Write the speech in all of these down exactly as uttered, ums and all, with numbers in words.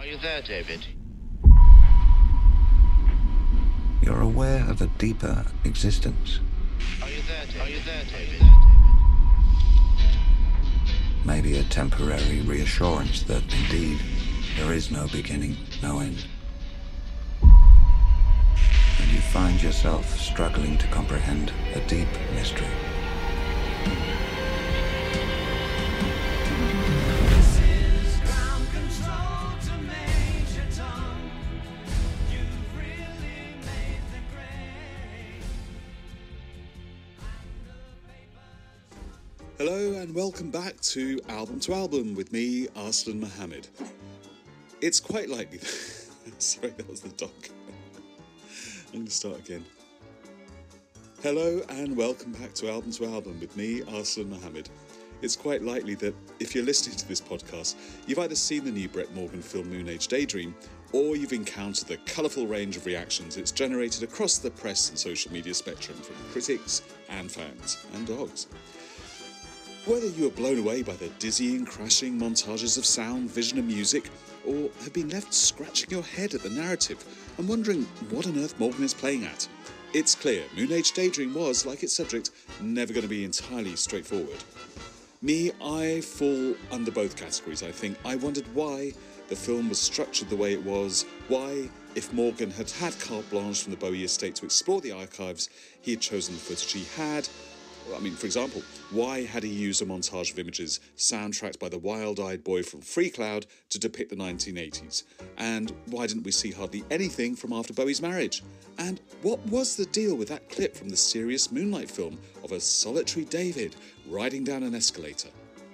you there, David? You're aware of a deeper existence. Are you there, David? Are you there, David? Maybe a temporary reassurance that indeed there is no beginning, no end. And you find yourself struggling to comprehend a deep mystery. Hello and welcome back to Album to Album with me, Arslan Mohammed. It's quite likely... Sorry, that was the dog. I'm going to start again. Hello and welcome back to Album to Album with me, Arslan Mohammed. It's quite likely that if you're listening to this podcast, you've either seen the new Brett Morgen film Moon Age Daydream, or you've encountered the colourful range of reactions it's generated across the press and social media spectrum from critics and fans and dogs. Whether you are blown away by the dizzying, crashing montages of sound, vision and music, or have been left scratching your head at the narrative and wondering what on earth Morgen is playing at, it's clear Moon Age Daydream was, like its subject, never going to be entirely straightforward. Me, I fall under both categories, I think. I wondered why the film was structured the way it was, why, if Morgen had had carte blanche from the Bowie estate to explore the archives, he had chosen the footage he had. I mean, for example, why had he used a montage of images soundtracked by the wild-eyed boy from Free Cloud to depict the nineteen eighties? And why didn't we see hardly anything from after Bowie's marriage? And what was the deal with that clip from the serious Moonlight film of a solitary David riding down an escalator?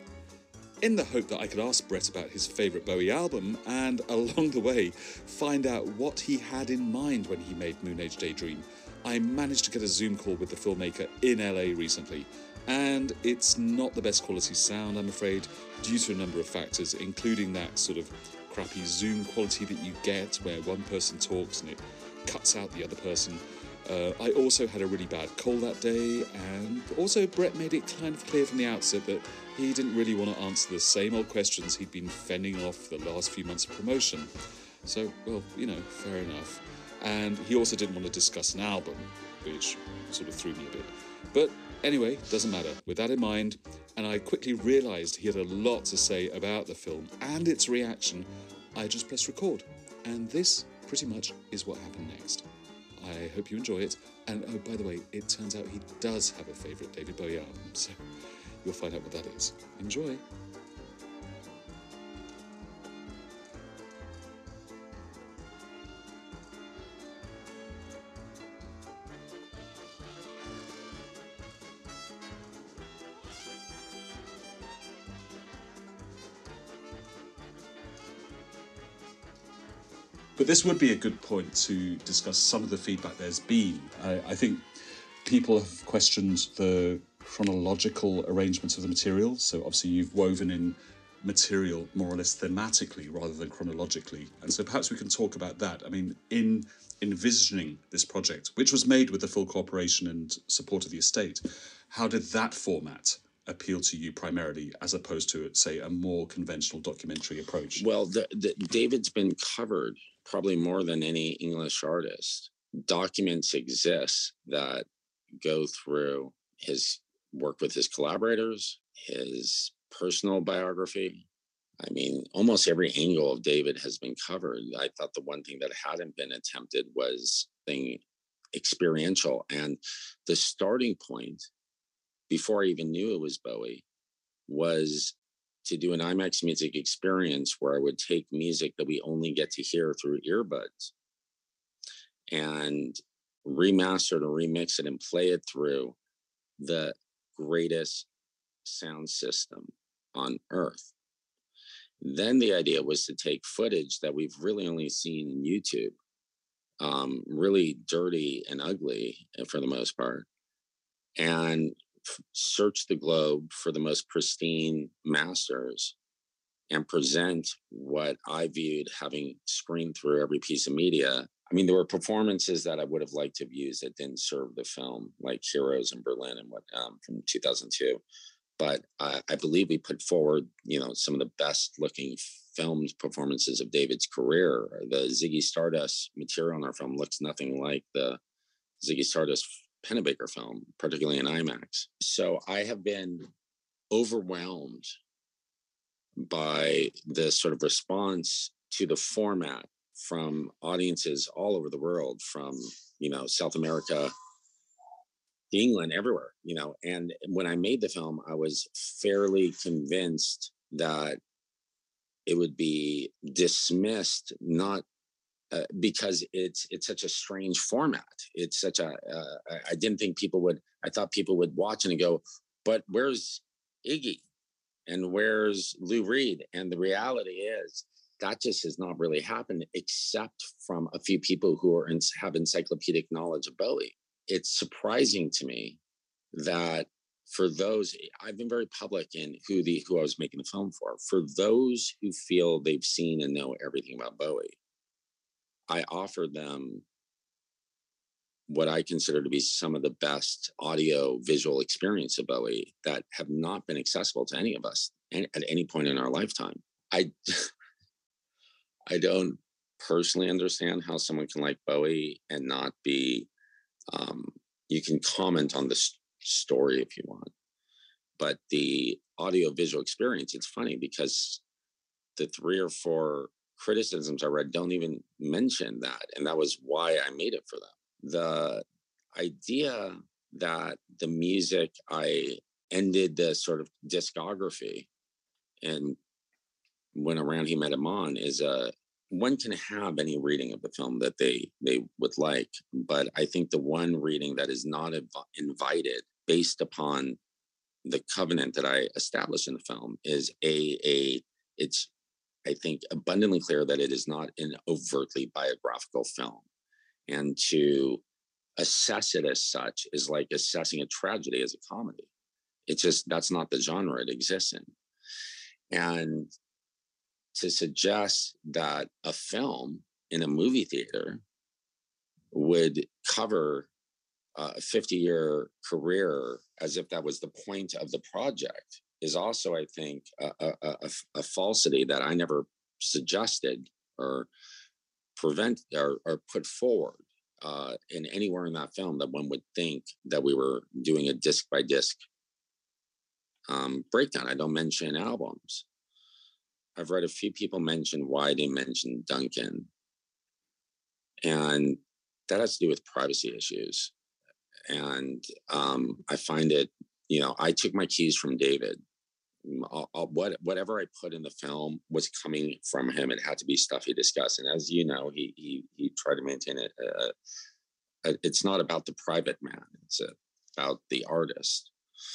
In the hope that I could ask Brett about his favourite Bowie album and, along the way, find out what he had in mind when he made Moon Age Daydream, I managed to get a Zoom call with the filmmaker in L A recently, and it's not the best quality sound, I'm afraid, due to a number of factors, including that sort of crappy Zoom quality that you get where one person talks and it cuts out the other person. Uh, I also had a really bad cold that day, and also Brett made it kind of clear from the outset that he didn't really want to answer the same old questions he'd been fending off the last few months of promotion. So, well, you know, fair enough. And he also didn't want to discuss an album, which sort of threw me a bit. But anyway, doesn't matter. With that in mind, and I quickly realised he had a lot to say about the film and its reaction, I just pressed record. And this, pretty much, is what happened next. I hope you enjoy it. And oh, by the way, it turns out he does have a favourite David Bowie album, so you'll find out what that is. Enjoy. But this would be a good point to discuss some of the feedback there's been. I, I think people have questioned the chronological arrangement of the material. So obviously you've woven in material more or less thematically rather than chronologically. And so perhaps we can talk about that. I mean, in envisioning this project, which was made with the full cooperation and support of the estate, how did that format appeal to you primarily, as opposed to, say, a more conventional documentary approach? Well, the, the, David's been covered probably more than any English artist. Documents exist that go through his work with his collaborators, his personal biography. I mean, almost every angle of David has been covered. I thought the one thing that hadn't been attempted was thing experiential. And the starting point, before I even knew it was Bowie, was to do an IMAX music experience where I would take music that we only get to hear through earbuds and remaster it and remix it and play it through the greatest sound system on earth. Then the idea was to take footage that we've really only seen in YouTube, um, really dirty and ugly for the most part, and search the globe for the most pristine masters and present what I viewed, having screened through every piece of media. I mean, there were performances that I would have liked to have used that didn't serve the film, like Heroes in Berlin and what um, from two thousand two. But I, I believe we put forward, you know, some of the best looking filmed performances of David's career. The Ziggy Stardust material in our film looks nothing like the Ziggy Stardust Pennebaker film, particularly in IMAX. So I have been overwhelmed by the sort of response to the format from audiences all over the world, from, you know, South America, England, everywhere, you know. And when I made the film, I was fairly convinced that it would be dismissed, not uh, because it's it's such a strange format. It's such a, uh, I didn't think people would, I thought people would watch and go, but where's Iggy? And where's Lou Reed? And the reality is that just has not really happened, except from a few people who are in, have encyclopedic knowledge of Bowie. It's surprising to me that for those, I've been very public in who the who I was making the film for. For those who feel they've seen and know everything about Bowie, I offered them what I consider to be some of the best audio visual experience of Bowie that have not been accessible to any of us at any point in our lifetime. I, I don't personally understand how someone can like Bowie and not be, um, you can comment on the st- story if you want, but the audio visual experience, it's funny because the three or four criticisms I read don't even mention that. And that was why I made it for them. The idea that the music, I ended the sort of discography and when Around He Met Him On is a, one can have any reading of the film that they they would like, but I think the one reading that is not inv- invited based upon the covenant that I established in the film is a a it's I think abundantly clear that it is not an overtly biographical film. And to assess it as such is like assessing a tragedy as a comedy. It's just, that's not the genre it exists in. And to suggest that a film in a movie theater would cover a fifty-year career as if that was the point of the project is also, I think, a, a, a, a falsity that I never suggested or prevent or, or put forward uh, in anywhere in that film that one would think that we were doing a disc by disc um, breakdown. I don't mention albums. I've read a few people mention why they mentioned Duncan, and that has to do with privacy issues. And um, I find it, you know, I took my keys from David. I'll, I'll, what, whatever I put in the film was coming from him. It had to be stuff he discussed. And as you know, he he, he tried to maintain it. Uh, uh, it's not about the private man. It's about the artist.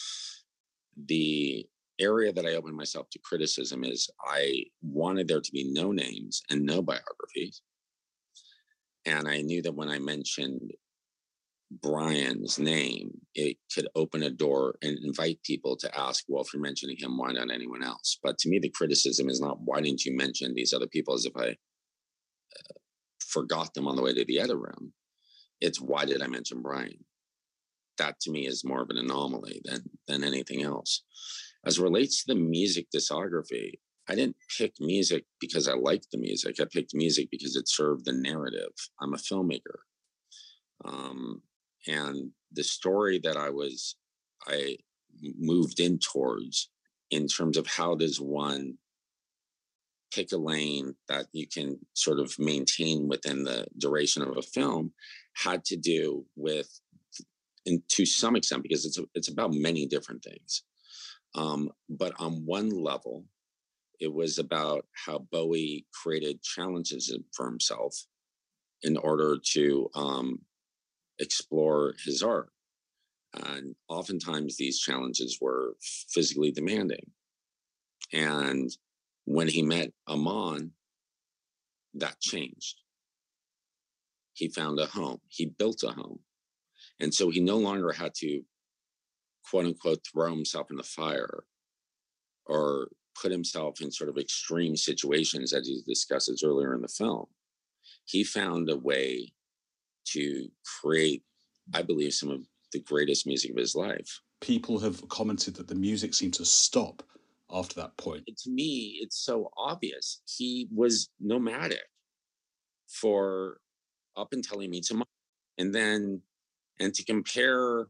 The area that I opened myself to criticism is I wanted there to be no names and no biographies. And I knew that when I mentioned Brian's name, it could open a door and invite people to ask, well, if you're mentioning him, why not anyone else? But to me, the criticism is not, why didn't you mention these other people, as if I uh, forgot them on the way to the other room. It's, why did I mention Brian? That to me is more of an anomaly than than anything else. As it relates to the music discography, I didn't pick music because I liked the music. I picked music because it served the narrative. I'm a filmmaker. Um, and the story that I was, I moved in towards in terms of how does one pick a lane that you can sort of maintain within the duration of a film had to do with, and to some extent, because it's, a, it's about many different things. Um, but on one level, it was about how Bowie created challenges for himself in order to um, explore his art. And oftentimes these challenges were physically demanding. And when he met Amon, that changed. He found a home. He built a home. And so he no longer had to, quote unquote, throw himself in the fire or put himself in sort of extreme situations as he discusses earlier in the film. He found a way to create, I believe, some of the greatest music of his life. People have commented that the music seemed to stop after that point? To me, it's so obvious. He was nomadic for up until he meets a mom. And then, and to compare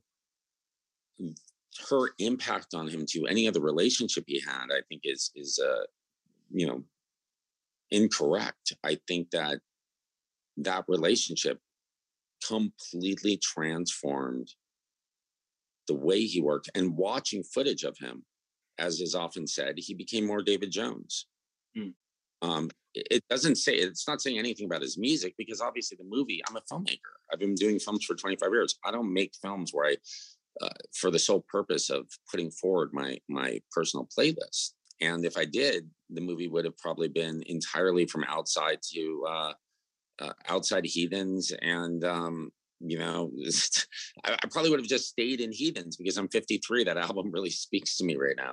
her impact on him to any other relationship he had, I think is, is uh, you know, incorrect. I think that that relationship completely transformed the way he worked. And watching footage of him, as is often said, he became more David Jones. Mm. Um, it, it doesn't say, it's not saying anything about his music, because obviously the movie, I'm a filmmaker. I've been doing films for twenty-five years. I don't make films where I, uh, for the sole purpose of putting forward my, my personal playlist. And if I did, the movie would have probably been entirely from Outside to uh, uh, Outside Heathens. And, um, you know, I, I probably would have just stayed in Heathens, because I'm fifty-three. That album really speaks to me right now.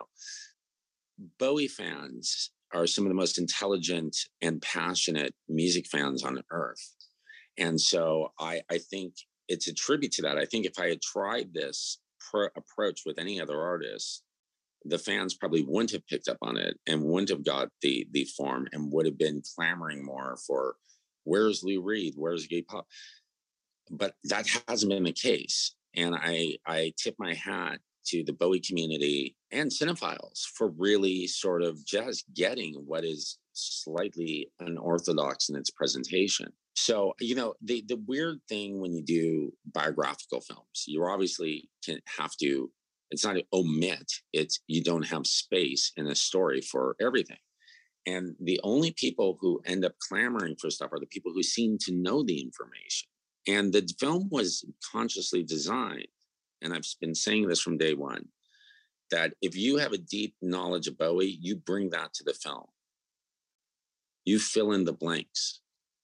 Bowie fans are some of the most intelligent and passionate music fans on earth. And so I, I think it's a tribute to that. I think if I had tried this pro- approach with any other artist, the fans probably wouldn't have picked up on it and wouldn't have got the the form, and would have been clamoring more for, where's Lou Reed? Where's Iggy Pop? But that hasn't been the case. And I, I tip my hat to the Bowie community and cinephiles for really sort of just getting what is slightly unorthodox in its presentation. So, you know, the, the weird thing when you do biographical films, you obviously can have to, it's not omit, it's you don't have space in a story for everything. And the only people who end up clamoring for stuff are the people who seem to know the information. And the film was consciously designed, and I've been saying this from day one, that if you have a deep knowledge of Bowie, you bring that to the film. You fill in the blanks.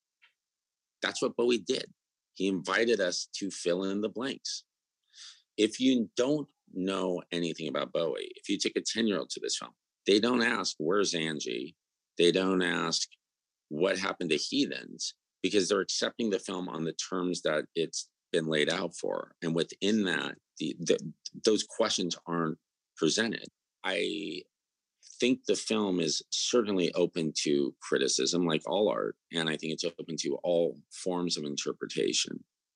That's what Bowie did. He invited us to fill in the blanks. If you don't know anything about Bowie, if you take a ten-year-old to this film, they don't ask, where's Angie? They don't ask, what happened to Heathens? Because they're accepting the film on the terms that it's been laid out for. And within that, the, the, those questions aren't presented. I think the film is certainly open to criticism, like all art. And I think it's open to all forms of interpretation.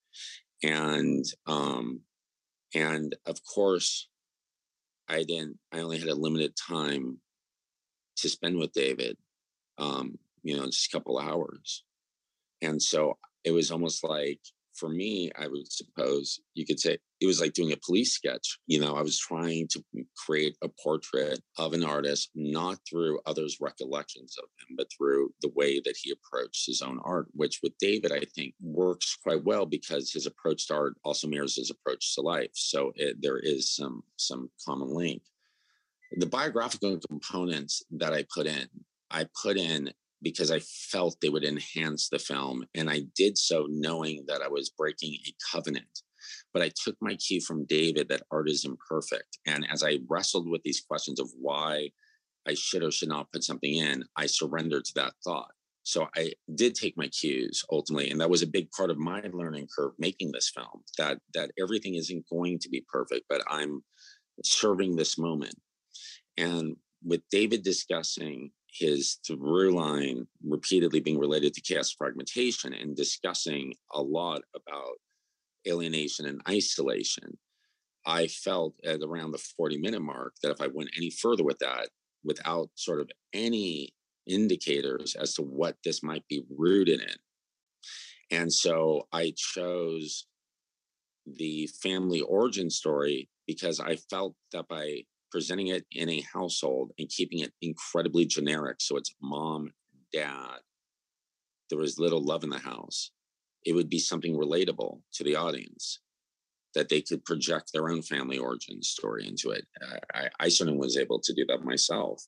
And, um, and of course, I didn't, I only had a limited time to spend with David, um, you know, just a couple hours. And so it was almost like, for me, I would suppose you could say it was like doing a police sketch. You know, I was trying to create a portrait of an artist, not through others' recollections of him, but through the way that he approached his own art, which with David, I think works quite well because his approach to art also mirrors his approach to life. So it, there is some, some common link. The biographical components that I put in, I put in because I felt they would enhance the film. And I did so knowing that I was breaking a covenant. But I took my cue from David that art is imperfect. And as I wrestled with these questions of why I should or should not put something in, I surrendered to that thought. So I did take my cues ultimately. And that was a big part of my learning curve making this film, that, that everything isn't going to be perfect, but I'm serving this moment. And with David discussing his through line repeatedly being related to chaos fragmentation and discussing a lot about alienation and isolation, I felt at around the forty minute mark that if I went any further with that, without sort of any indicators as to what this might be rooted in. And so I chose the family origin story because I felt that by presenting it in a household and keeping it incredibly generic, so it's mom, dad, there was little love in the house, it would be something relatable to the audience, that they could project their own family origin story into it. I, I certainly was able to do that myself.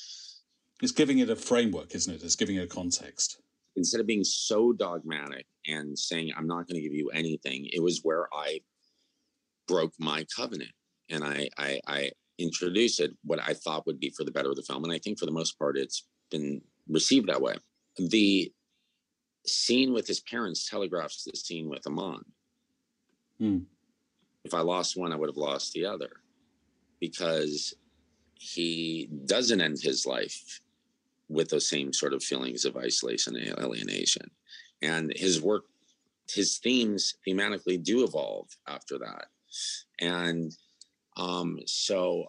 It's giving it a framework, isn't it? It's giving it a context. Instead of being so dogmatic and saying, I'm not going to give you anything, it was where I broke my covenant. And I, I, I introduced it, what I thought would be for the better of the film. And I think for the most part, it's been received that way. The scene with his parents telegraphs the scene with Amon. Hmm. If I lost one, I would have lost the other. Because he doesn't end his life with those same sort of feelings of isolation and alienation. And his work, his themes thematically do evolve after that. And um, so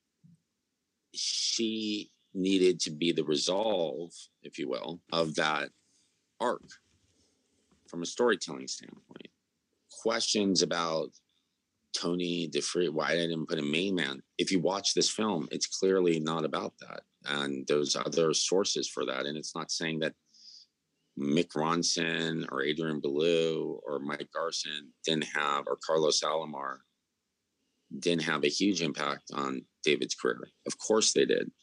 she needed to be the resolve, if you will, of that arc from a storytelling standpoint. Questions about Tony DeFree, why I didn't put a main man. If you watch this film, it's clearly not about that. And there's other sources for that. And it's not saying that Mick Ronson or Adrian Belew or Mike Garson didn't have, or Carlos Alomar didn't have a huge impact on David's career. Of course they did.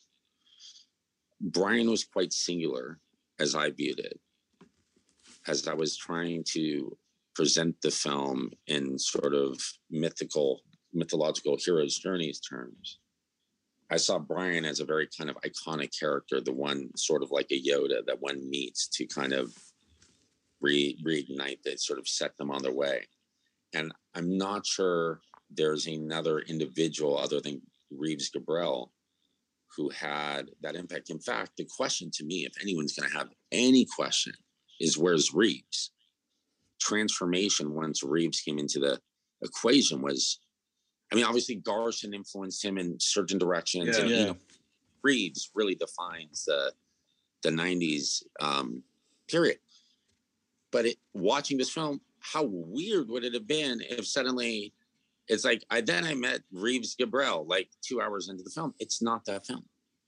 Brian was quite singular as I viewed it, as I was trying to present the film in sort of mythical, mythological hero's journeys terms. I saw Brian as a very kind of iconic character, the one sort of like a Yoda that one meets to kind of re- reignite that, sort of set them on their way. And I'm not sure there's another individual other than Reeves Gabrel who had that impact. In fact, the question to me, if anyone's going to have any question, is where's Reeves? Transformation once Reeves came into the equation was, I mean, obviously Garson influenced him in certain directions, Yeah, and yeah. you know, Reeves really defines the the nineties um, period. But it, watching this film, how weird would it have been if suddenly it's like I then I met Reeves Gabrel like two hours into the film. It's not that film.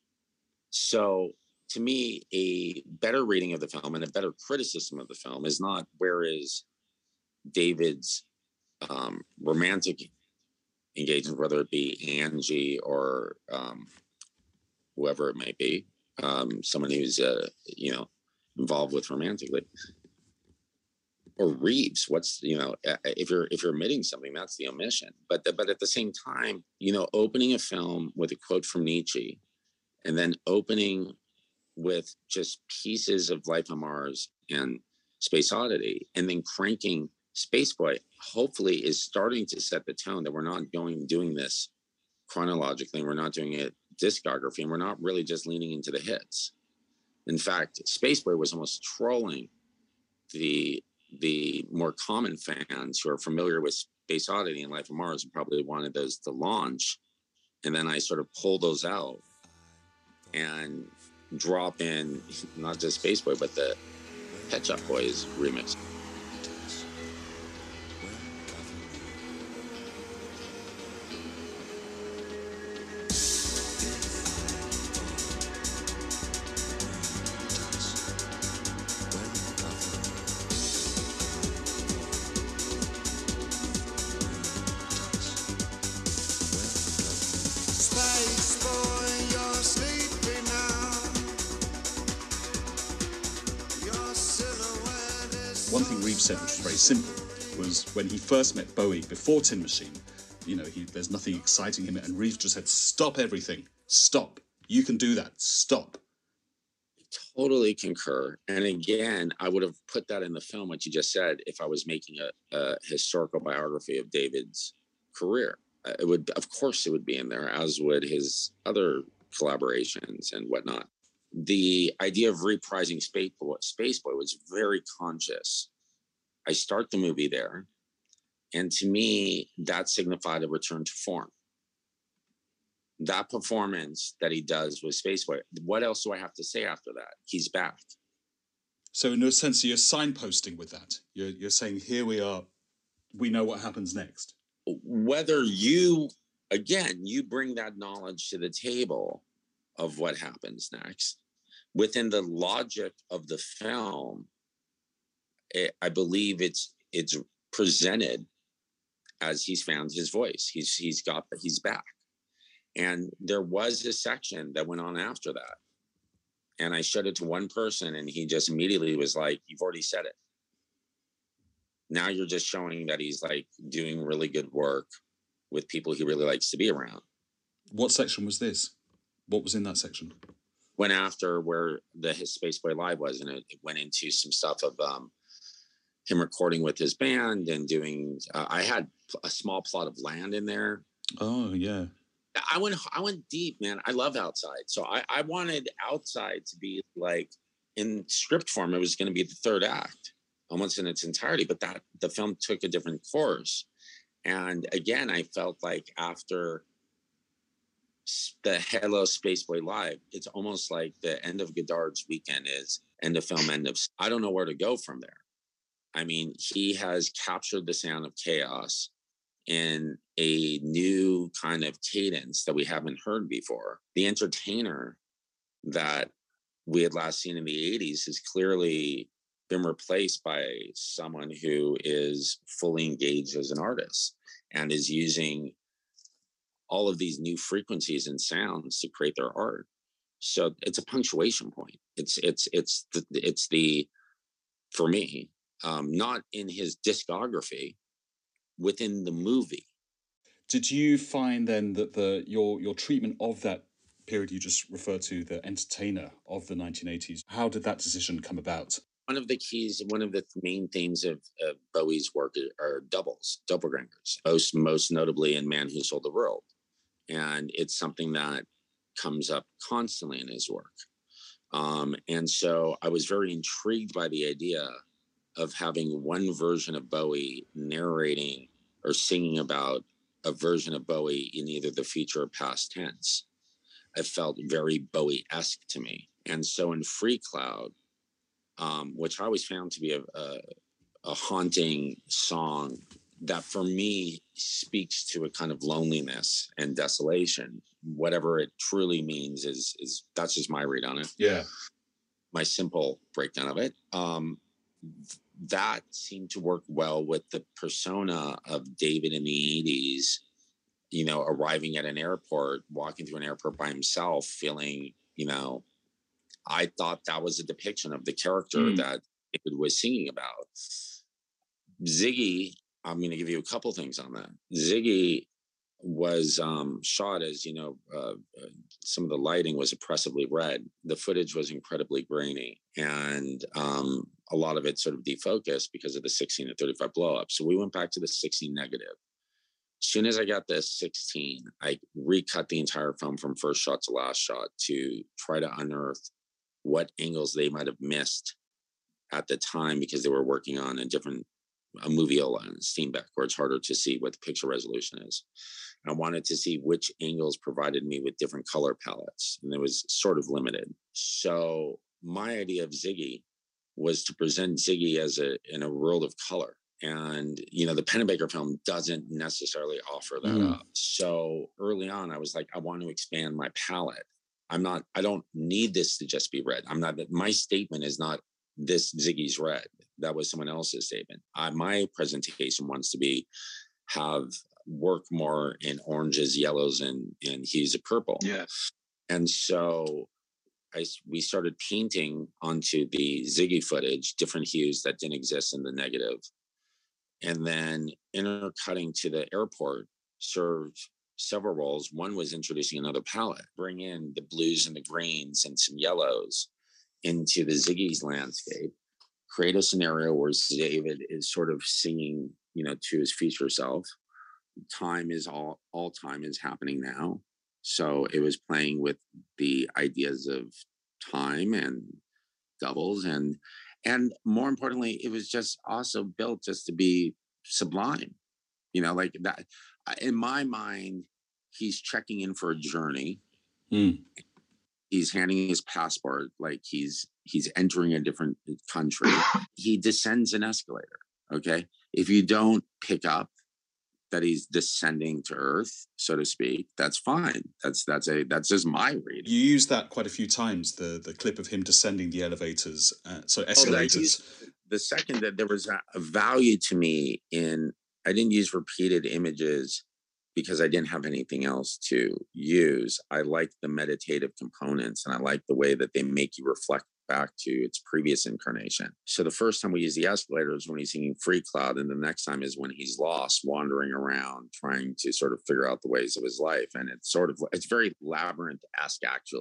So to me, a better reading of the film and a better criticism of the film is not where is David's um, romantic engagement, whether it be Angie or um, whoever it may be, um, someone who's uh, you know involved with romantically, or Reeves. What's you know if you're if you're omitting something, that's the omission. But the, but at the same time, you know, opening a film with a quote from Nietzsche, and then opening with just pieces of Life on Mars and Space Oddity, and then cranking Spaceboy, hopefully is starting to set the tone that we're not going doing this chronologically. We're not doing it discography, and we're not really just leaning into the hits. In fact, Spaceboy was almost trolling the the more common fans who are familiar with Space Oddity and Life on Mars and probably wanted those to launch. And then I sort of pull those out and drop in not just Spaceboy, but the Pet Shop Boys remix. One thing Reeves said, which was very simple, was when he first met Bowie before Tin Machine, you know, he, there's nothing exciting him, and Reeves just said, stop everything, stop. You can do that, stop. Totally concur. And again, I would have put that in the film, what you just said, if I was making a, a historical biography of David's career. Uh, It would, of course, it would be in there, as would his other collaborations and whatnot. The idea of reprising Space Boy, Space Boy was very conscious. I start the movie there, and to me, that signified a return to form. That performance that he does with Space Boy, what else do I have to say after that? He's back. So in a sense, you're signposting with that. You're, you're saying, here we are, we know what happens next. Whether you, again, you bring that knowledge to the table of what happens next. Within the logic of the film, it, I believe it's it's presented as he's found his voice. He's he's got he's back. And there was a section that went on after that. And I showed it to one person, and he just immediately was like, you've already said it. Now you're just showing that he's like doing really good work with people he really likes to be around. What section was this? What was in that section? Went after where the his Spaceboy Live was, and it, it went into some stuff of um, him recording with his band and doing. Uh, I had a small plot of land in there. Oh yeah, I went I went deep, man. I love Outside. So I, I wanted Outside to be like in script form, it was going to be the third act almost in its entirety, but that the film took a different course. And again, I felt like after the Hello Spaceboy Live, it's almost like the end of Godard's Weekend is end of film, end of. I don't know where to go from there. I mean, he has captured the sound of chaos in a new kind of cadence that we haven't heard before. The entertainer that we had last seen in the eighties has clearly been replaced by someone who is fully engaged as an artist and is using all of these new frequencies and sounds to create their art. So it's a punctuation point. It's it's it's the, it's the for me, um, not in his discography, within the movie. Did you find then that the your your treatment of that period you just referred to, the entertainer of the nineteen eighties, how did that decision come about? One of the keys, one of the main themes of, of Bowie's work are doubles, doppelgangers, most, most notably in Man Who Sold the World. And it's something that comes up constantly in his work. Um, and so I was very intrigued by the idea of having one version of Bowie narrating or singing about a version of Bowie in either the future or past tense. It felt very Bowie-esque to me. And so in Free Cloud, um, which I always found to be a, a, a haunting song that for me speaks to a kind of loneliness and desolation, whatever it truly means is, is that's just my read on it. Yeah. My simple breakdown of it. Um, that seemed to work well with the persona of David in the eighties, you know, arriving at an airport, walking through an airport by himself, feeling, you know, I thought that was a depiction of the character mm. that David was singing about. Ziggy, I'm going to give you a couple things on that. Ziggy was um, shot as, you know, uh, uh, some of the lighting was oppressively red. The footage was incredibly grainy, and um, a lot of it sort of defocused because of the sixteen to thirty-five blow up. So we went back to the sixteen negative. As soon as I got the sixteen, I recut the entire film from first shot to last shot to try to unearth what angles they might have missed at the time because they were working on a different a moviola and Steenbeck, where it's harder to see what the picture resolution is. I wanted to see which angles provided me with different color palettes, and it was sort of limited. So my idea of Ziggy was to present Ziggy as a in a world of color. And, you know, the Pennebaker film doesn't necessarily offer that mm. up. So early on, I was like, I want to expand my palette. I'm not, I don't need this to just be red. I'm not, my statement is not this Ziggy's red. That was someone else's statement. I, my presentation wants to be, have work more in oranges, yellows, and, and hues of purple. Yeah. And so I, we started painting onto the Ziggy footage, different hues that didn't exist in the negative. And then intercutting to the airport served several roles. One was introducing another palette, bring in the blues and the greens and some yellows into the Ziggy's landscape, create a scenario where David is sort of singing, you know, to his future self. Time is all, all time is happening now. So it was playing with the ideas of time and doubles, and And more importantly, it was just also built just to be sublime, you know, like that. In my mind, he's checking in for a journey. Mm. He's handing his passport like he's he's entering a different country. He descends an escalator. Okay, if you don't pick up that he's descending to earth, so to speak, that's fine. That's that's a that's just my reading. You use that quite a few times, the the clip of him descending the elevators, uh, so escalators. Oh, the second that there was a, a value to me in, I didn't use repeated images because I didn't have anything else to use. I like the meditative components, and I like the way that they make you reflect back to its previous incarnation. So the first time we use the escalator is when he's singing Free Cloud, and the next time is when he's lost, wandering around, trying to sort of figure out the ways of his life. And it's sort of, it's very Labyrinth-esque, actually.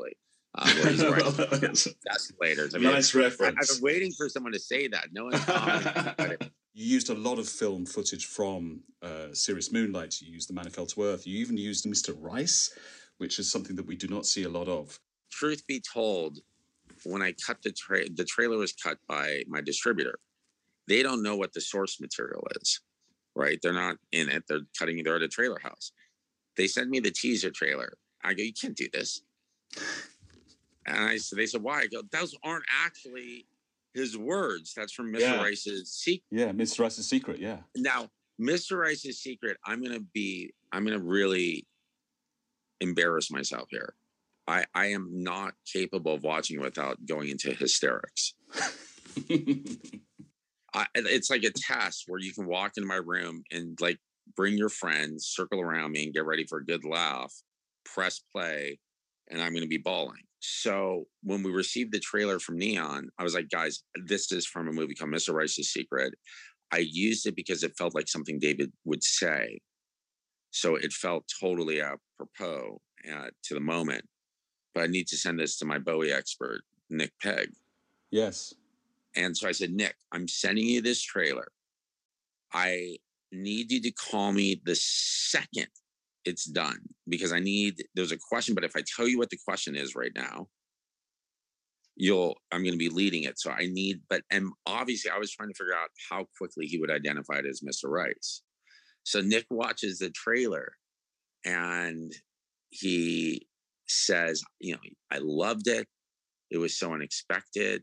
Uh, where he's riding escalators. I mean, Nice I, reference. I've been waiting for someone to say that. No one's commented on it. You used a lot of film footage from uh, Serious Moonlight. You used The Man Who Fell to Earth. You even used Mister Rice, which is something that we do not see a lot of. Truth be told, when I cut the tra- the trailer was cut by my distributor. They don't know what the source material is, right? They're not in it. They're cutting. They're at a trailer house. They sent me the teaser trailer. I go, you can't do this. And I said, they said, why? I go, those aren't actually his words. That's from Mister Yeah. Rice's secret. Yeah, Mister Rice's Secret, yeah. Now, Mister Rice's Secret, I'm going to be, I'm going to really embarrass myself here. I, I am not capable of watching it without going into hysterics. I, it's like a test where you can walk into my room and like bring your friends, circle around me and get ready for a good laugh, press play, and I'm going to be bawling. So when we received the trailer from Neon, I was like, guys, this is from a movie called Mister Rice's Secret. I used it because it felt like something David would say. So it felt totally apropos uh, to the moment. But I need to send this to my Bowie expert, Nick Pegg. Yes. And so I said, Nick, I'm sending you this trailer. I need you to call me the second it's done because I need, there's a question, but if I tell you what the question is right now, you'll, I'm going to be leading it. So I need, but, and obviously I was trying to figure out how quickly he would identify it as Mister Rice. So Nick watches the trailer and he says, you know, I loved it. It was so unexpected.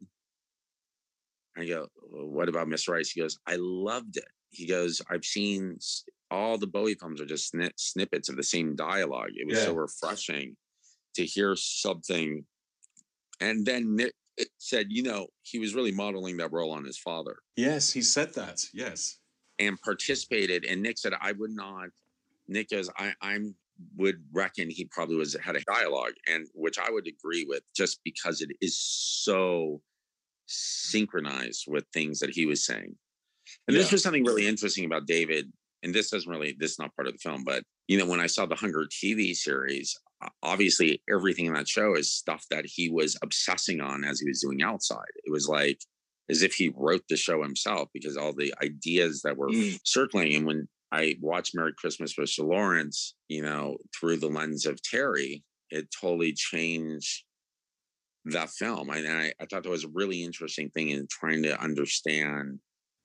I go, well, what about Mister Rice? He goes, I loved it. He goes, I've seen all the Bowie films are just snip, snippets of the same dialogue. It was Yeah. so refreshing to hear something. And then Nick said, you know, he was really modeling that role on his father. Yes, he said that. Yes. And participated. And Nick said, I would not. Nick goes, I I'm would reckon he probably was had a dialogue, and which I would agree with, just because it is so synchronized with things that he was saying. And Yeah. this was something really interesting about David. And this doesn't really, this is not part of the film, but you know, when I saw the Hunger T V series, obviously everything in that show is stuff that he was obsessing on as he was doing Outside. It was like as if he wrote the show himself, because all the ideas that were Mm. circling. And when I watched Merry Christmas, Mister Lawrence, you know, through the lens of Terry, it totally changed that film. And I, I thought that was a really interesting thing in trying to understand.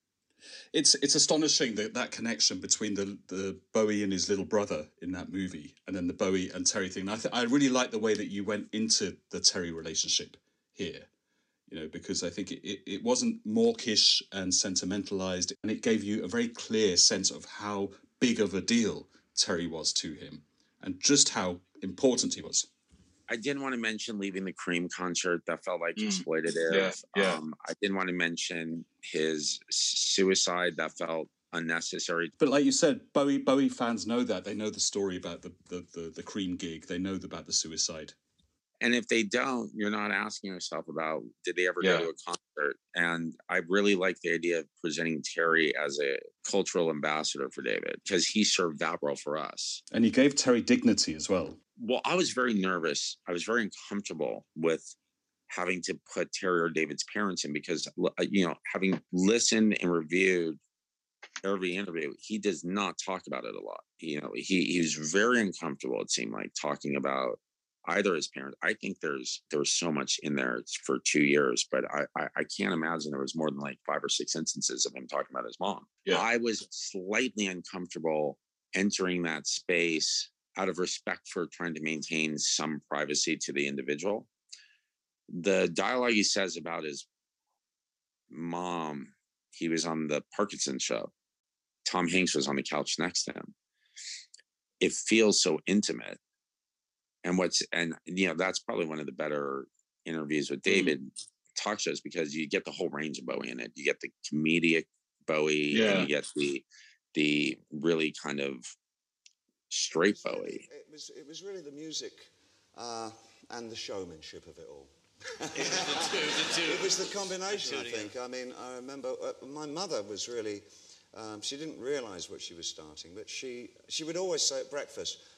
It's it's astonishing that that connection between the, the Bowie and his little brother in that movie, and then the Bowie and Terry thing. And I th- I really like the way that you went into the Terry relationship here, you know, because I think it, it, it wasn't mawkish and sentimentalized, and it gave you a very clear sense of how big of a deal Terry was to him and just how important he was. I didn't want to mention Leaving the Cream concert. That felt like Mm. exploitative. Yeah, yeah. Um, I didn't want to mention his suicide. That felt unnecessary. But like you said, Bowie Bowie fans know that. They know the story about the, the, the, the Cream gig. They know about the suicide. And if they don't, you're not asking yourself about, did they ever Yeah. go to a concert? And I really like the idea of presenting Terry as a cultural ambassador for David, because he served that role for us. And he gave Terry dignity as well. Well, I was very nervous. I was very uncomfortable with having to put Terry or David's parents in, because, you know, having listened and reviewed every interview, he does not talk about it a lot. You know, he, he was very uncomfortable, it seemed like, talking about either his parents. I think there's there's so much in there for two years, but I, I I can't imagine there was more than like five or six instances of him talking about his mom. Yeah. I was slightly uncomfortable entering that space out of respect for trying to maintain some privacy to the individual. The dialogue he says about his mom, he was on the Parkinson show. Tom Hanks was on the couch next to him. It feels so intimate. And what's, and you know, that's probably one of the better interviews with David mm-hmm. talk shows, because you get the whole range of Bowie in it. You get the comedic Bowie, yeah. and you get the, the really kind of straight it was Bowie. Really, it was, it was really the music uh, and the showmanship of it all. the two, the two. It was the combination, the two I think. I mean, I remember uh, my mother was really, um, she didn't realise what she was starting, but she, she would always say at breakfast,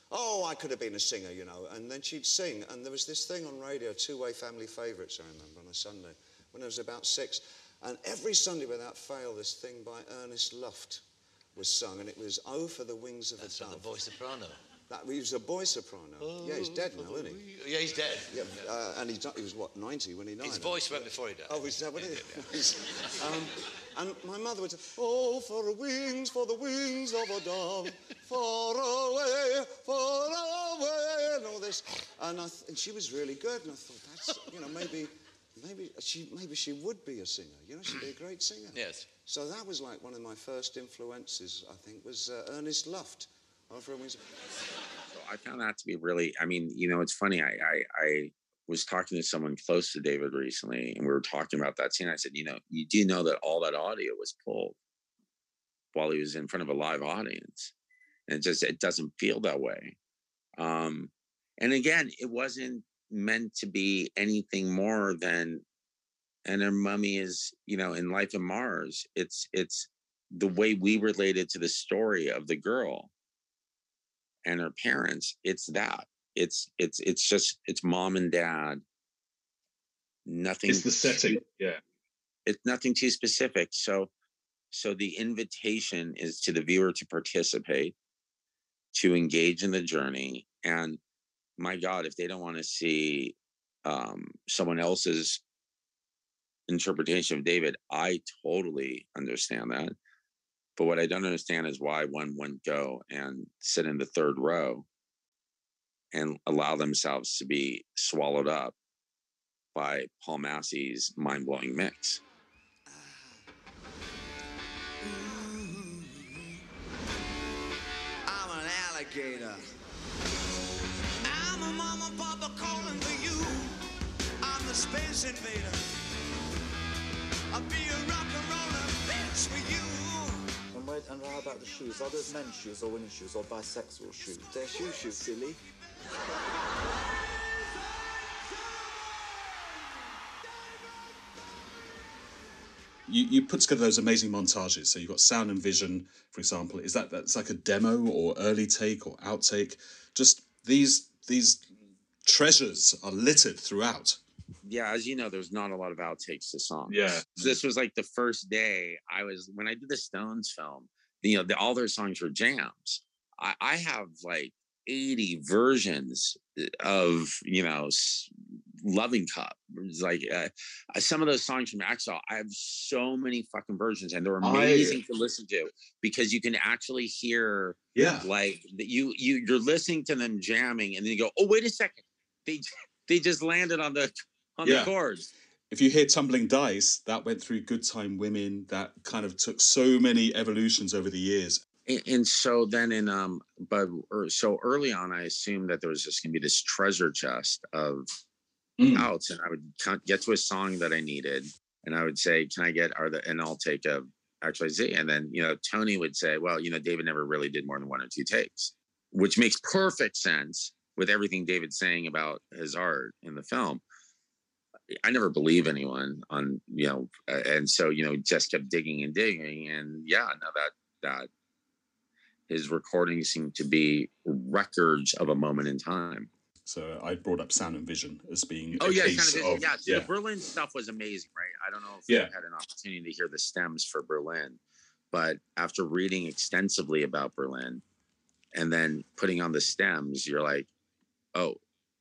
oh, I could have been a singer, you know. And then she'd sing, and there was this thing on radio, Two-Way Family Favourites, I remember, on a Sunday, when I was about six. And every Sunday without fail, this thing by Ernest Luft was sung, and it was "Oh, for the Wings of That's a Dove." not the boy soprano. That, he was a boy soprano. Oh, yeah, he's dead now, isn't he? Yeah, he's dead. Yeah, uh, and he's, he was, what, ninety when he died? His voice went before he died. Oh, is that what it is? um, and my mother would say, "Oh, for the wings, for the wings of a dove, far away, far away," and all this. And, I th- and she was really good, and I thought, that's, you know, maybe, maybe she, maybe she would be a singer. You know, she'd be a great singer. Yes. So that was like one of my first influences, I think, was uh, Ernest Luft. Oh, for the wings of... So I found that to be really, I mean, you know, it's funny. I, I, I was talking to someone close to David recently, and we were talking about that scene. I said, you know, you do know that all that audio was pulled while he was in front of a live audience. And it just, it doesn't feel that way. Um, and again, it wasn't meant to be anything more than, and her mummy is, you know, in Life of Mars, it's, it's the way we related to the story of the girl and her parents. It's that. It's it's it's just it's mom and dad. Nothing. It's the setting. Too, yeah. It's nothing too specific. So so the invitation is to the viewer to participate, to engage in the journey. And my God, if they don't want to see um, someone else's interpretation of David, I totally understand that. But what I don't understand is why one wouldn't go and sit in the third row and allow themselves to be swallowed up by Paul Massey's mind-blowing mix. I'm an alligator. I'm a mama papa calling for you. I'm the space invader. I'll be a rock and roller bitch for you. And, where, and how about the shoes? Are those men's shoes or women's shoes or bisexual shoes? They're shoo shoo, silly. You, you put together those amazing montages. So you've got Sound and Vision, for example. Is that that's like a demo or early take or outtake? Just these these treasures are littered throughout. Yeah, as you know, there's not a lot of outtakes to songs. Yeah. This was like the first day I was, when I did the Stones film, you know, the, all their songs were jams. I, I have like eighty versions of, you know, Loving Cup. It's like uh, some of those songs from Axl, I have so many fucking versions, and they're amazing I, to listen to because you can actually hear, yeah, like you you you're listening to them jamming, and then you go, oh wait a second, they they just landed on the on yeah. the chords. If you hear Tumbling Dice, that went through Good Time Women. That kind of took so many evolutions over the years. And, and so then in um, but er, so early on, I assumed that there was just gonna be this treasure chest of Mm. outs, and I would get to a song that I needed, and I would say, "Can I get are the?" And I'll take a X Y Z, and then you know Tony would say, "Well, you know, David never really did more than one or two takes," which makes perfect sense with everything David's saying about his art in the film. I never believe anyone on you know, and so you know, just kept digging and digging, and yeah, no, that that his recordings seem to be records of a moment in time. So I brought up Sound and Vision as being oh a yeah, case Sound and Vision. Of, yeah. So yeah. The Berlin stuff was amazing, right? I don't know if yeah. you had an opportunity to hear the stems for Berlin, but after reading extensively about Berlin and then putting on the stems, you're like, oh,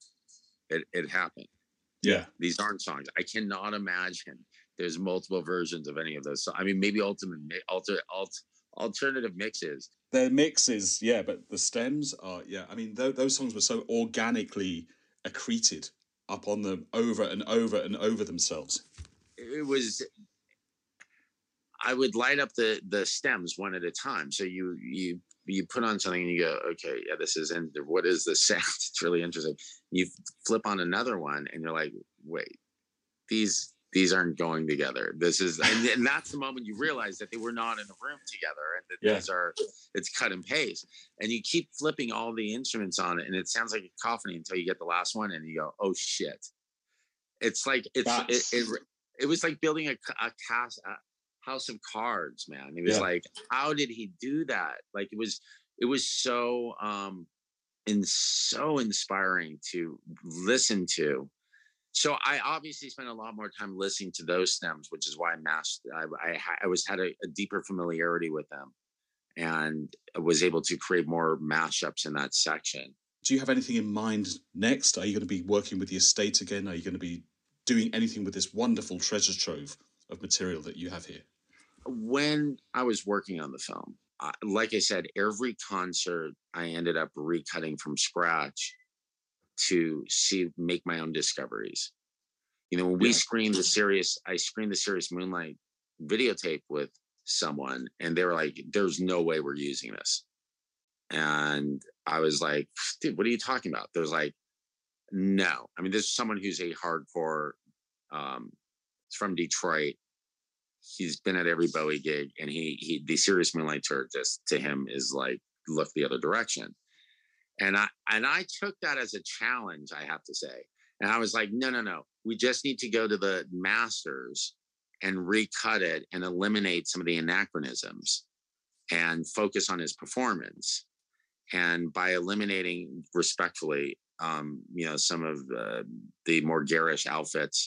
it it happened. Yeah, these aren't songs. I cannot imagine there's multiple versions of any of those. So I mean, maybe ultimate alter alt. alternative mixes. Their mixes, yeah, but the stems are, yeah. I mean, th- those songs were so organically accreted up on them over and over and over themselves. It was. I would light up the the stems one at a time. So you you you put on something and you go, okay, yeah, this is and what is this sound? It's really interesting. You flip on another one and you're like, wait, these. These aren't going together. This is, and, and that's the moment you realize that they were not in a room together, and that yeah. these are, it's cut and paste. And you keep flipping all the instruments on it, and it sounds like a cacophony until you get the last one, and you go, "Oh shit!" It's like it's it, it. It was like building a a cast a house of cards, man. It was yeah. like, how did he do that? Like it was, it was so. um and so inspiring to listen to. So I obviously spent a lot more time listening to those stems, which is why I mashed. I, I, I was had a, a deeper familiarity with them, and was able to create more mashups in that section. Do you have anything in mind next? Are you going to be working with the estate again? Are you going to be doing anything with this wonderful treasure trove of material that you have here? When I was working on the film, uh, like I said, every concert I ended up recutting from scratch to see, make my own discoveries. You know, when we yeah. screened the Sirius, I screened the Sirius Moonlight videotape with someone, and they were like, there's no way we're using this. And I was like, dude, what are you talking about? There's like, no. I mean, there's someone who's a hardcore, um, he's from Detroit. He's been at every Bowie gig, and he, he, the Sirius Moonlight tour just to him is like, look the other direction. And I, and I took that as a challenge, I have to say. And I was like, no, no, no. We just need to go to the masters and recut it and eliminate some of the anachronisms and focus on his performance. And by eliminating respectfully, um, you know, some of uh, the more garish outfits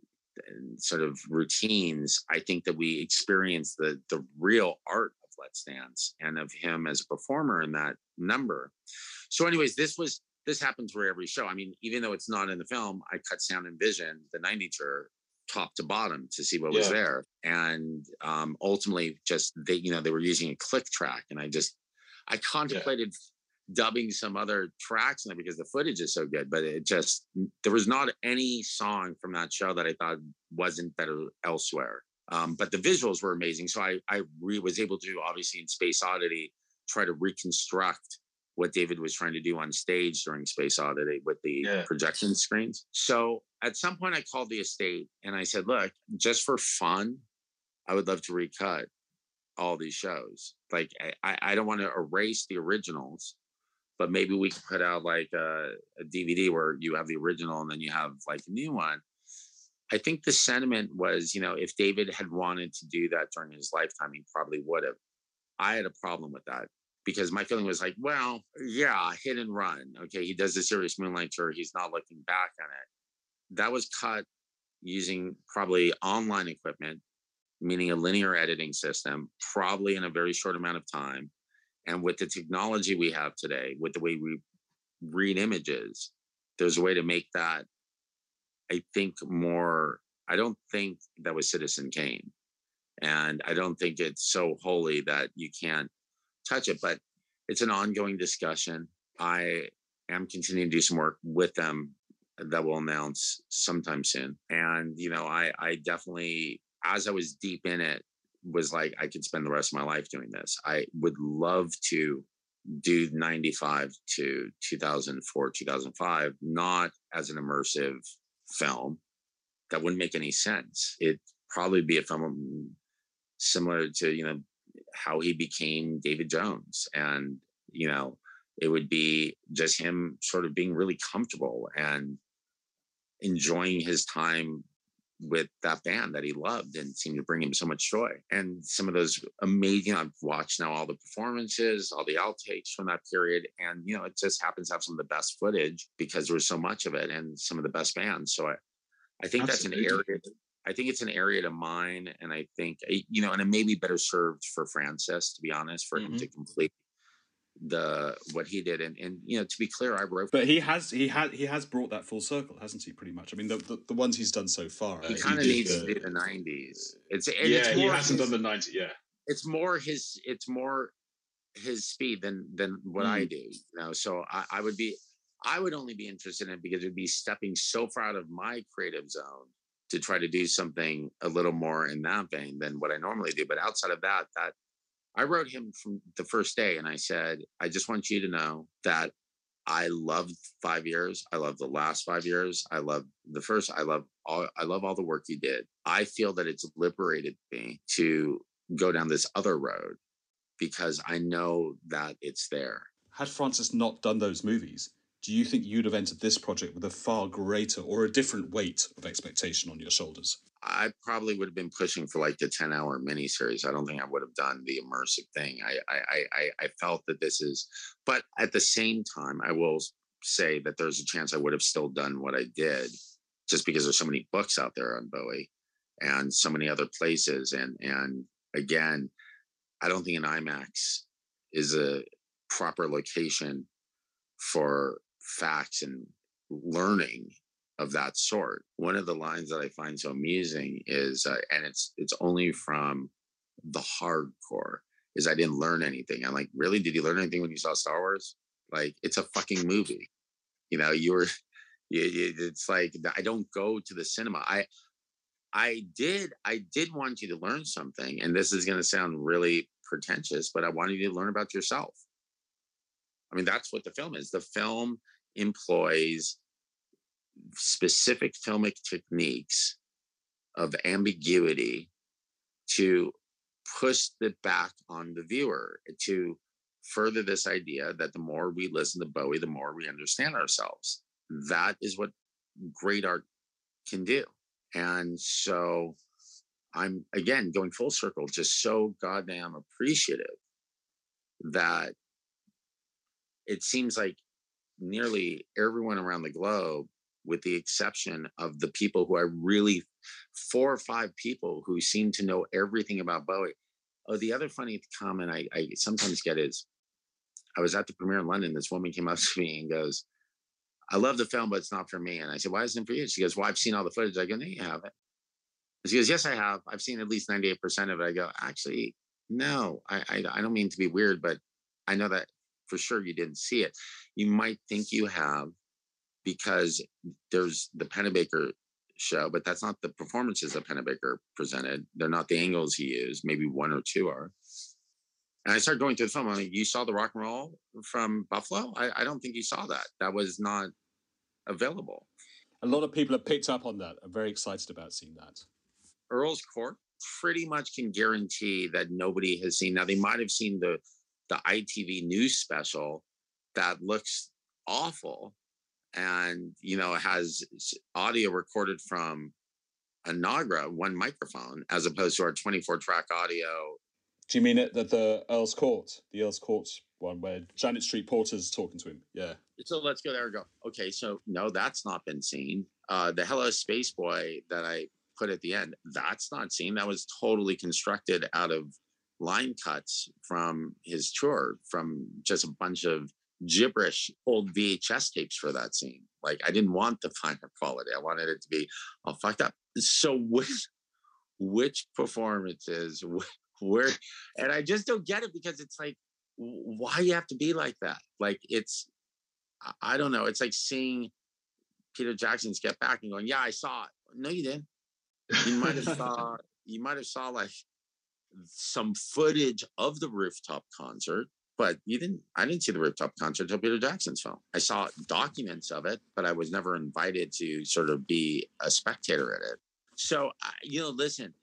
and sort of routines, I think that we experience the the real art of Let's Dance and of him as a performer in that number. So anyways, this was, this happens for every show. I mean, even though it's not in the film, I cut Sound and Vision, the nineties tour, top to bottom to see what yeah. was there. And um, ultimately just, they, you know, they were using a click track, and I just, I contemplated yeah. dubbing some other tracks in it because the footage is so good, but it just, there was not any song from that show that I thought wasn't better elsewhere. Um, but the visuals were amazing. So I, I re- was able to, obviously in Space Oddity, try to reconstruct what David was trying to do on stage during Space Oddity with the yeah. projection screens. So at some point I called the estate and I said, look, just for fun, I would love to recut all these shows. Like, I, I don't want to erase the originals, but maybe we could put out like a, a D V D where you have the original and then you have like a new one. I think the sentiment was, you know, if David had wanted to do that during his lifetime, he probably would have. I had a problem with that because my feeling was like, well, yeah, hit and run. Okay, he does the Sirius Moonlight tour. He's not looking back on it. That was cut using probably online equipment, meaning a linear editing system, probably in a very short amount of time. And with the technology we have today, with the way we read images, there's a way to make that, I think, more, I don't think that was Citizen Kane. And I don't think it's so holy that you can't touch it, but it's an ongoing discussion. I am continuing to do some work with them that we'll announce sometime soon. And, you know, I, I definitely, as I was deep in it, was like, I could spend the rest of my life doing this. I would love to do ninety-five to two thousand four, two thousand five, not as an immersive film. That wouldn't make any sense. It'd probably be a film similar to, you know, how he became David Jones. And, you know, it would be just him sort of being really comfortable and enjoying his time with that band that he loved and seemed to bring him so much joy. And some of those amazing, I've watched now all the performances, all the outtakes from that period. And, you know, it just happens to have some of the best footage because there was so much of it and some of the best bands. So I, I think Absolutely. That's an area, I think it's an area to mine. And I think, you know, and it may be better served for Francis, to be honest, for mm-hmm. him to complete the what he did. And and you know, to be clear, I wrote, but he has he had he has brought that full circle, hasn't he? Pretty much. I mean, the the, the ones he's done so far, he uh, kind of needs the, to do the nineties. It's and yeah, it's he hasn't his, done the nineties. Yeah, it's more his it's more his speed than than what mm. I do. You know, so I, I would be I would only be interested in it because it would be stepping so far out of my creative zone to try to do something a little more in that vein than what I normally do. But outside of that, that. I wrote him from the first day and I said, I just want you to know that I loved five years. I love the last five years. I love the first. I love all, I love all the work you did. I feel that it's liberated me to go down this other road because I know that it's there. Had Francis not done those movies, do you think you'd have entered this project with a far greater or a different weight of expectation on your shoulders? I probably would have been pushing for like the ten hour miniseries. I don't think I would have done the immersive thing. I, I, I, I felt that this is, but at the same time, I will say that there's a chance I would have still done what I did just because there's so many books out there on Bowie and so many other places. And, and again, I don't think an IMAX is a proper location for facts and learning of that sort. One of the lines that I find so amusing is, uh, and it's it's only from the hardcore, is I didn't learn anything. I'm like, really? Did you learn anything when you saw Star Wars? Like, it's a fucking movie. You know, you were, you, you, it's like, I don't go to the cinema. I, I did, I did want you to learn something, and this is going to sound really pretentious, but I wanted you to learn about yourself. I mean, that's what the film is. The film employs specific filmic techniques of ambiguity to push it back on the viewer, to further this idea that the more we listen to Bowie, the more we understand ourselves. That is what great art can do. And so I'm, again, going full circle, just so goddamn appreciative that it seems like nearly everyone around the globe, with the exception of the people who I really, four or five people who seem to know everything about Bowie. Oh, the other funny comment I, I sometimes get is, I was at the premiere in London. This woman came up to me and goes, I love the film, but it's not for me. And I said, why isn't it for you? She goes, well, I've seen all the footage. I go, no, you haven't. And she goes, yes, I have. I've seen at least ninety-eight percent of it. I go, actually, no, I, I, I don't mean to be weird, but I know that for sure you didn't see it. You might think you have, because there's the Pennebaker show, but that's not the performances that Pennebaker presented. They're not the angles he used. Maybe one or two are. And I started going through the film. I mean, you saw the rock and roll from Buffalo? I, I don't think you saw that. That was not available. A lot of people have picked up on that. I'm very excited about seeing that. Earl's Court pretty much can guarantee that nobody has seen. Now, they might have seen the, the I T V news special that looks awful, and, you know, has audio recorded from a Nagra, one microphone, as opposed to our twenty-four track audio. Do you mean it that the Earl's Court, the Earl's Court one where Janet Street Porter's talking to him? Yeah. So let's go there and go. Okay, so no, that's not been seen. Uh, the Hello Space Boy that I put at the end, that's not seen. That was totally constructed out of line cuts from his tour, from just a bunch of gibberish old V H S tapes for that scene. Like, I didn't want the finer quality. I wanted it to be all fucked up. So which, which performances, where, and I just don't get it, because it's like, why you have to be like that? Like, it's, I don't know. It's like seeing Peter Jackson's Get Back and going, yeah, I saw it. No, you didn't. You might have saw, you might have saw like some footage of the rooftop concert, but you didn't, I didn't see the rooftop concert until Peter Jackson's film. I saw documents of it, but I was never invited to sort of be a spectator at it. So, you know, listen,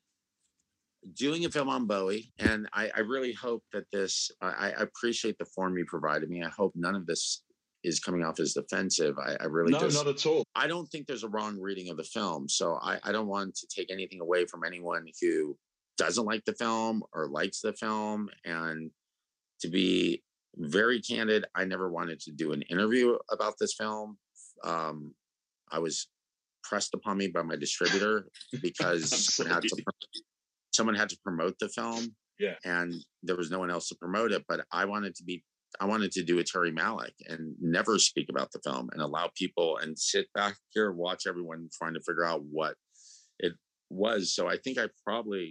doing a film on Bowie, and I, I really hope that this, I, I appreciate the form you provided me. I hope none of this is coming off as defensive. I, I really No, just, not at all. I don't think there's a wrong reading of the film. So I, I don't want to take anything away from anyone who doesn't like the film or likes the film. And to be very candid, I never wanted to do an interview about this film. Um, I was pressed upon me by my distributor because someone had, to, someone had to promote the film. Yeah. And there was no one else to promote it. But I wanted to be, I wanted to do a Terry Malick and never speak about the film and allow people and sit back here, watch everyone trying to figure out what it was. So I think I probably,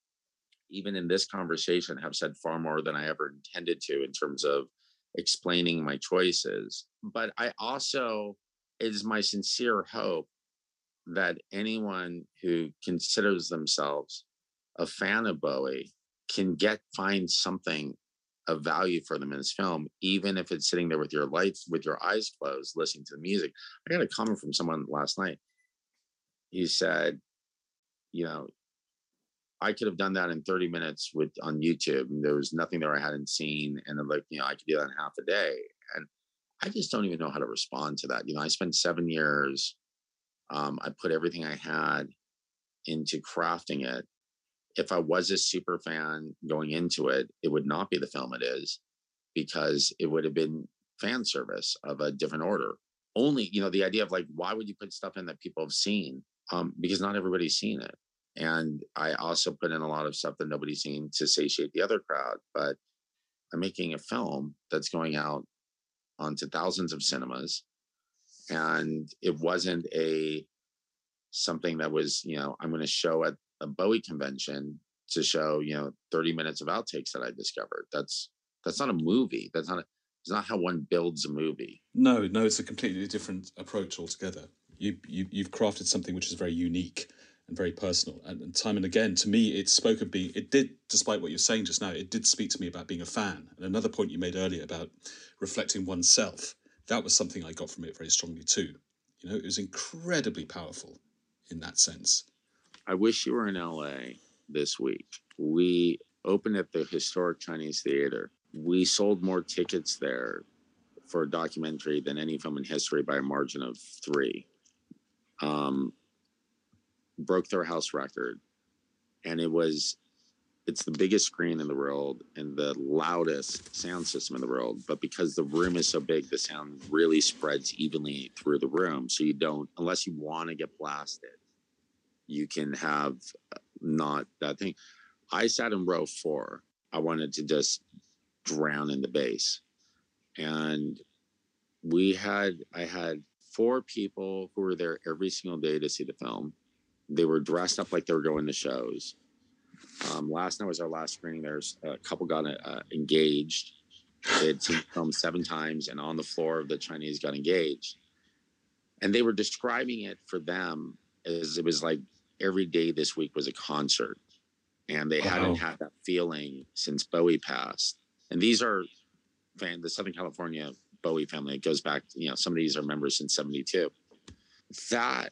even in this conversation, have said far more than I ever intended to in terms of explaining my choices. But I also, it is my sincere hope that anyone who considers themselves a fan of Bowie can get, find something of value for them in this film, even if it's sitting there with your lights, with your eyes closed, listening to the music. I got a comment from someone last night. He said, you know, I could have done that in thirty minutes with on YouTube. And there was nothing there I hadn't seen. And I'm like, you know, I could do that in half a day. And I just don't even know how to respond to that. You know, I spent seven years. Um, I put everything I had into crafting it. If I was a super fan going into it, it would not be the film it is, because it would have been fan service of a different order. Only, you know, the idea of like, why would you put stuff in that people have seen? Um, because not everybody's seen it. And I also put in a lot of stuff that nobody's seen to satiate the other crowd. But I'm making a film that's going out onto thousands of cinemas. And it wasn't a something that was, you know, I'm going to show at a Bowie convention to show, you know, thirty minutes of outtakes that I discovered. That's that's not a movie. That's not a, it's not how one builds a movie. No, no, it's a completely different approach altogether. You, you you've crafted something which is very unique and very personal. And, and time and again, to me, it spoke of being. It did, despite what you're saying just now, it did speak to me about being a fan. And another point you made earlier about reflecting oneself. That was something I got from it very strongly too. You know, it was incredibly powerful in that sense. I wish you were in L A this week. We opened at the historic Chinese Theater. We sold more tickets there for a documentary than any film in history by a margin of three. Um, broke their house record. And it was, it's the biggest screen in the world and the loudest sound system in the world. But because the room is so big, the sound really spreads evenly through the room. So you don't, unless you want to get blasted, you can have not that thing. I sat in row four. I wanted to just drown in the bass. And we had, I had four people who were there every single day to see the film. They were dressed up like they were going to shows. Um, last night was our last screening. There's a couple got uh, engaged. They had seen the film seven times, and on the floor of the Chinese got engaged. And they were describing it for them as it was like every day this week was a concert. And they wow. hadn't had that feeling since Bowie passed. And these are fan, the Southern California Bowie family. It goes back, you know, some of these are members since seventy-two. That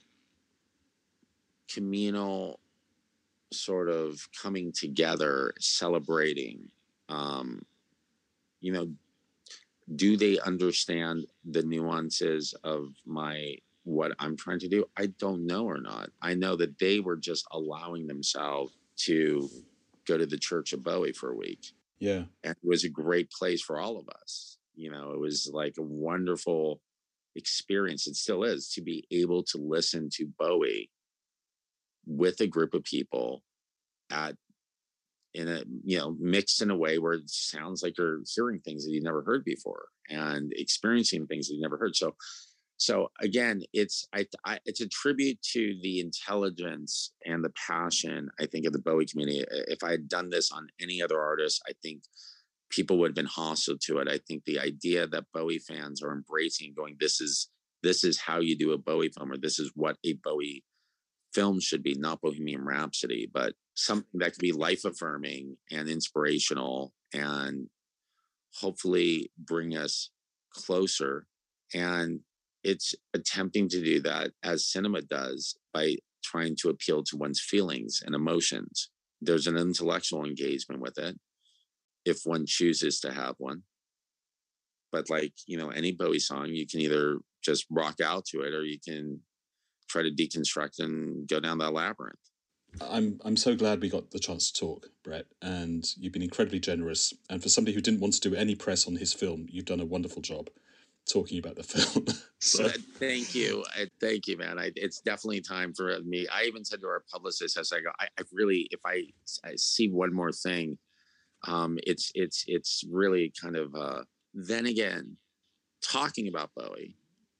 communal sort of coming together, celebrating, um, you know, do they understand the nuances of my, what I'm trying to do? I don't know or not. I know that they were just allowing themselves to go to the Church of Bowie for a week. Yeah. And it was a great place for all of us. You know, it was like a wonderful experience. It still is, to be able to listen to Bowie with a group of people at, in a, you know, mixed in a way where it sounds like you're hearing things that you've never heard before and experiencing things that you've never heard. So, so again, it's, I, I, it's a tribute to the intelligence and the passion, I think, of the Bowie community. If I had done this on any other artist, I think people would have been hostile to it. I think the idea that Bowie fans are embracing, going, this is, this is how you do a Bowie film, or this is what a Bowie film should be, not Bohemian Rhapsody, but something that could be life affirming and inspirational and hopefully bring us closer. And it's attempting to do that as cinema does by trying to appeal to one's feelings and emotions. There's an intellectual engagement with it if one chooses to have one. But like, you know, any Bowie song, you can either just rock out to it or you can try to deconstruct and go down that labyrinth. I'm I'm so glad we got the chance to talk, Brett, and you've been incredibly generous. And for somebody who didn't want to do any press on his film, you've done a wonderful job talking about the film. So. Well, thank you. I, thank you, man. I, it's definitely time for me. I even said to our publicist, as I go, I, I really, if I, I see one more thing, um, it's, it's, it's really kind of, uh, then again, talking about Bowie,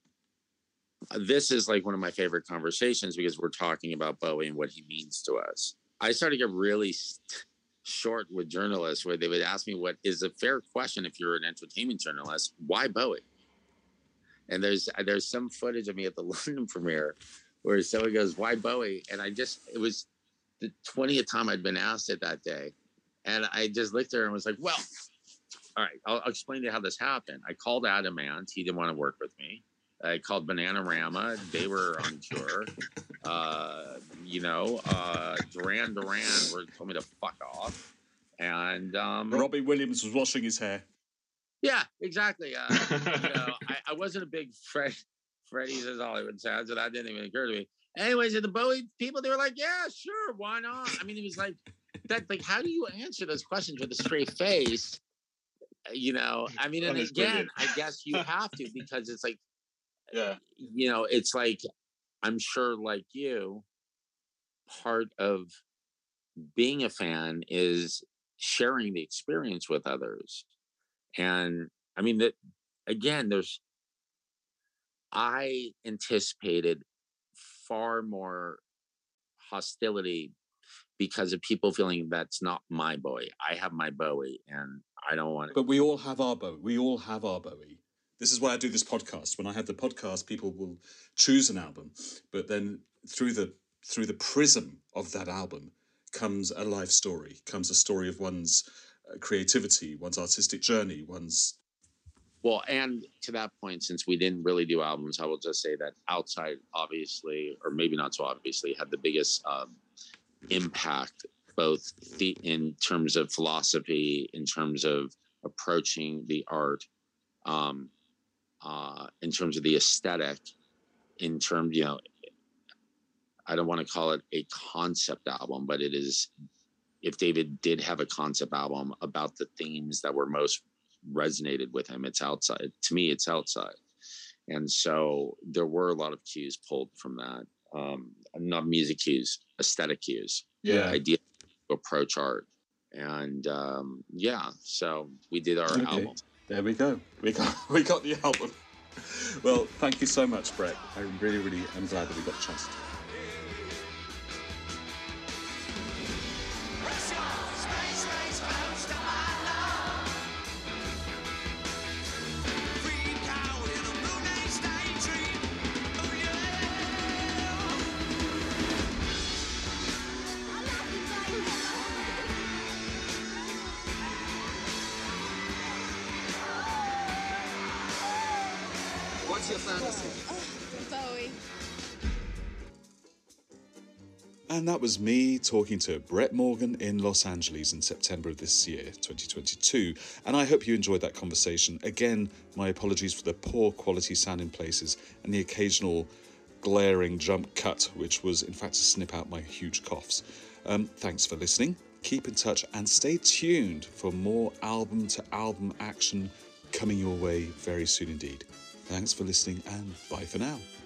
this is like one of my favorite conversations because we're talking about Bowie and what he means to us. I started to get really st- short with journalists where they would ask me what is a fair question if you're an entertainment journalist, why Bowie? And there's there's some footage of me at the London premiere where someone goes, why Bowie? And I just, it was the twentieth time I'd been asked it that day. And I just looked at her and was like, well, all right, I'll, I'll explain to you how this happened. I called Adam Ant. He didn't want to work with me. I called Bananarama. They were on tour. Uh, you know, uh, Duran Duran were told me to fuck off. And um, Robbie Williams was washing his hair. Yeah, exactly. Uh, you know, I, I wasn't a big Fred, Freddie Says Hollywood Sounds, so that didn't even occur to me. Anyways, and the Bowie people, they were like, yeah, sure, why not? I mean, it was like, that. Like, how do you answer those questions with a straight face? You know, I mean, and That is again, brilliant. I guess you have to, because it's like, Yeah. you know, it's like, I'm sure like you, part of being a fan is sharing the experience with others. And I mean, that again, there's, I anticipated far more hostility because of people feeling that's not my Bowie. I have my Bowie, and I don't want it. But we all have our Bowie. We all have our Bowie. This is why I do this podcast. When I have the podcast, people will choose an album, but then through the through the prism of that album comes a life story, comes a story of one's uh, creativity, one's artistic journey, one's... Well, and to that point, since we didn't really do albums, I will just say that Outside, obviously, or maybe not so obviously, had the biggest um, impact, both the, in terms of philosophy, in terms of approaching the art, um, uh, in terms of the aesthetic, in terms, you know, I don't want to call it a concept album, but it is, if David did have a concept album about the themes that were most resonated with him, it's Outside. To me, it's Outside. And so there were a lot of cues pulled from that. Um, not music cues, aesthetic cues. Yeah. Idea to approach art. And um, yeah, so we did our Okay. album. There we go. We got we got the album. Well, thank you so much, Brett. I really, really am glad that we got a chance to talk. What's your fantasy? Bowie. And that was me talking to Brett Morgan in Los Angeles in September of this year, twenty twenty-two. And I hope you enjoyed that conversation. Again, my apologies for the poor quality sound in places and the occasional glaring jump cut, which was in fact to snip out my huge coughs. Um, thanks for listening. Keep in touch and stay tuned for more album-to-album action coming your way very soon indeed. Thanks for listening and bye for now.